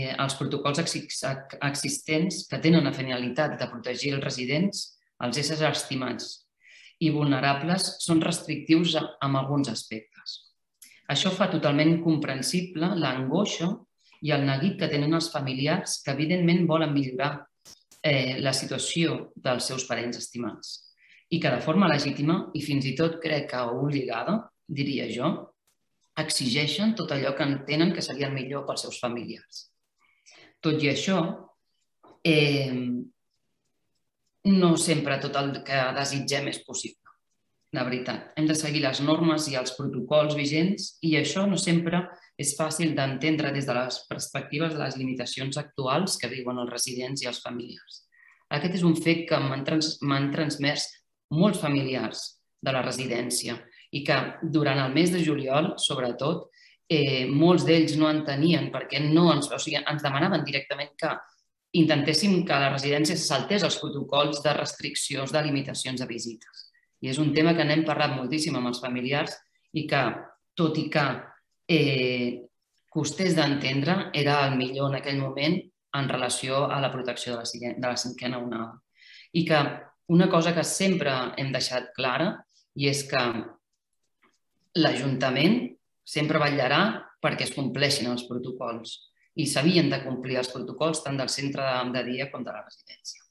Els protocols existents que tenen la finalitat de protegir els residents, els éssers estimats i vulnerables, són restrictius en alguns aspectes. Això fa totalment comprensible l'angoixa i el neguit que tenen els familiars que, evidentment, volen millorar la situació dels seus parents estimats i que, de forma legítima i fins i tot crec que obligada, diria jo, exigeixen tot allò que entenen que seria el millor pels seus familiars. Tot i això, no sempre tot el que desitgem és possible. De veritat, hem de seguir les normes i els protocols vigents i això no sempre és fàcil d'entendre des de les perspectives de les limitacions actuals que viuen els residents i els familiars. Aquest és un fet que m'han transmès molts familiars de la residència i que durant el mes de juliol, sobretot, molts d'ells no entenien perquè ens demanaven directament que intentéssim que la residència se saltés els protocols de restriccions de limitacions de visites. I és un tema que n'hem parlat moltíssim amb els familiars i que, tot i que costés d'entendre, era el millor en aquell moment en relació a la protecció de la cinquena onada. I que una cosa que sempre hem deixat clara i és que l'Ajuntament sempre vetllarà perquè es compleixin els protocols i s'havien de complir els protocols tant del centre de dia com de la residència.